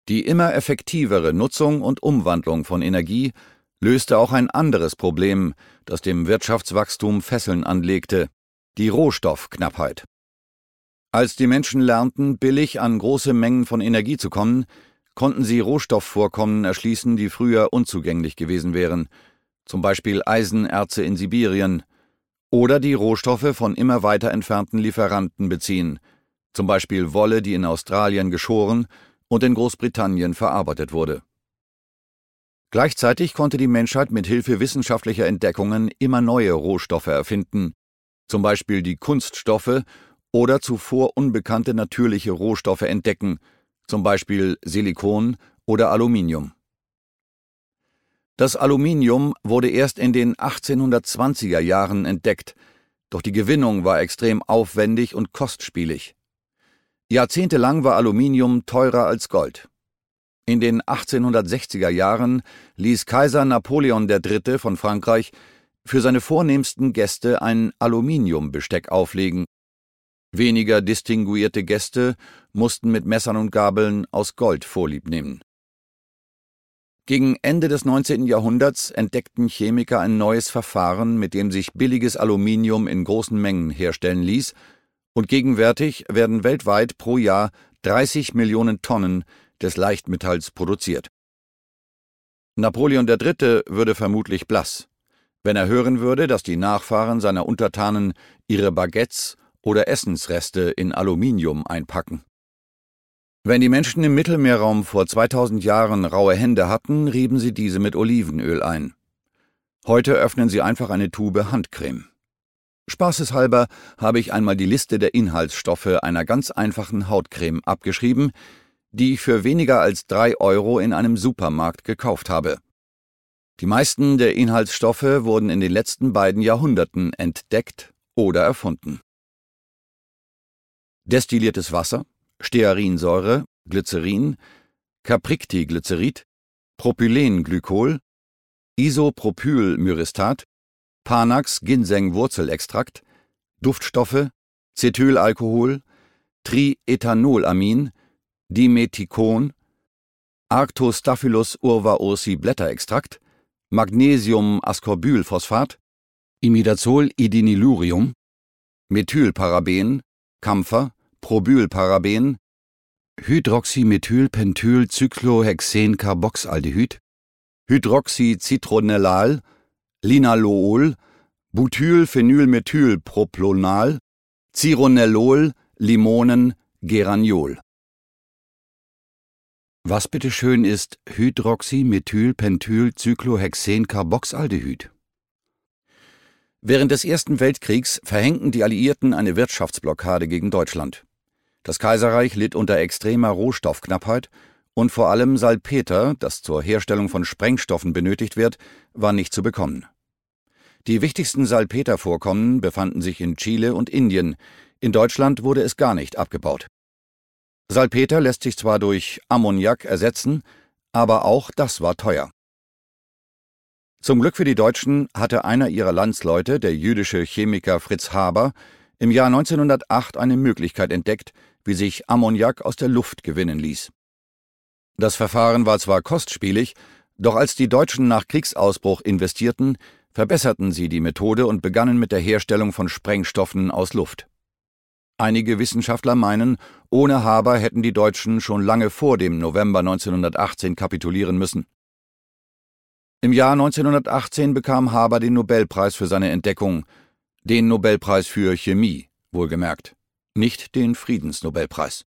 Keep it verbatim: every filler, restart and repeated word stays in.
Die immer effektivere Nutzung und Umwandlung von Energie löste auch ein anderes Problem, das dem Wirtschaftswachstum Fesseln anlegte: die Rohstoffknappheit. Als die Menschen lernten, billig an große Mengen von Energie zu kommen, konnten sie Rohstoffvorkommen erschließen, die früher unzugänglich gewesen wären, zum Beispiel Eisenerze in Sibirien, oder die Rohstoffe von immer weiter entfernten Lieferanten beziehen, zum Beispiel Wolle, die in Australien geschoren und in Großbritannien verarbeitet wurde. Gleichzeitig konnte die Menschheit mit Hilfe wissenschaftlicher Entdeckungen immer neue Rohstoffe erfinden, zum Beispiel die Kunststoffe, oder zuvor unbekannte natürliche Rohstoffe entdecken, zum Beispiel Silikon oder Aluminium. Das Aluminium wurde erst in den achtzehnhundertzwanziger Jahren entdeckt, doch die Gewinnung war extrem aufwendig und kostspielig. Jahrzehntelang war Aluminium teurer als Gold. In den achtzehnhundertsechziger Jahren ließ Kaiser Napoleon der Dritte von Frankreich für seine vornehmsten Gäste ein Aluminiumbesteck auflegen. Weniger distinguierte Gäste mussten mit Messern und Gabeln aus Gold Vorlieb nehmen. Gegen Ende des neunzehnten Jahrhunderts entdeckten Chemiker ein neues Verfahren, mit dem sich billiges Aluminium in großen Mengen herstellen ließ, und gegenwärtig werden weltweit pro Jahr dreißig Millionen Tonnen des Leichtmetalls produziert. Napoleon der Dritte würde vermutlich blass, wenn er hören würde, dass die Nachfahren seiner Untertanen ihre Baguettes oder Essensreste in Aluminium einpacken. Wenn die Menschen im Mittelmeerraum vor zweitausend Jahren raue Hände hatten, rieben sie diese mit Olivenöl ein. Heute öffnen sie einfach eine Tube Handcreme. Spaßeshalber habe ich einmal die Liste der Inhaltsstoffe einer ganz einfachen Hautcreme abgeschrieben, die ich für weniger als drei Euro in einem Supermarkt gekauft habe. Die meisten der Inhaltsstoffe wurden in den letzten beiden Jahrhunderten entdeckt oder erfunden. Destilliertes Wasser, Stearinsäure, Glycerin, Caprictiglycerid, Propylenglykol, Isopropylmyristat, Panax-Ginseng-Wurzelextrakt, Duftstoffe, Cetylalkohol, Triethanolamin, Dimethicon, Arctostaphylos urvaursi Blätterextrakt, Magnesium-Ascorbylphosphat, Imidazol-Idinilurium, Methylparaben, Campher, Probylparaben, Hydroxymethylpentylcyclohexencarboxaldehyd, Hydroxycitronellal, Linalool, Butylphenylmethylproplonal, Cironellol, Limonen, Geraniol. Was bitteschön ist Hydroxymethylpentylcyclohexencarboxaldehyd? Während des Ersten Weltkriegs verhängten die Alliierten eine Wirtschaftsblockade gegen Deutschland. Das Kaiserreich litt unter extremer Rohstoffknappheit und vor allem Salpeter, das zur Herstellung von Sprengstoffen benötigt wird, war nicht zu bekommen. Die wichtigsten Salpetervorkommen befanden sich in Chile und Indien. In Deutschland wurde es gar nicht abgebaut. Salpeter lässt sich zwar durch Ammoniak ersetzen, aber auch das war teuer. Zum Glück für die Deutschen hatte einer ihrer Landsleute, der jüdische Chemiker Fritz Haber, im Jahr neunzehnhundertacht eine Möglichkeit entdeckt, wie sich Ammoniak aus der Luft gewinnen ließ. Das Verfahren war zwar kostspielig, doch als die Deutschen nach Kriegsausbruch investierten, verbesserten sie die Methode und begannen mit der Herstellung von Sprengstoffen aus Luft. Einige Wissenschaftler meinen, ohne Haber hätten die Deutschen schon lange vor dem November neunzehnhundertachtzehn kapitulieren müssen. Im Jahr neunzehnhundertachtzehn bekam Haber den Nobelpreis für seine Entdeckung, den Nobelpreis für Chemie, wohlgemerkt, nicht den Friedensnobelpreis.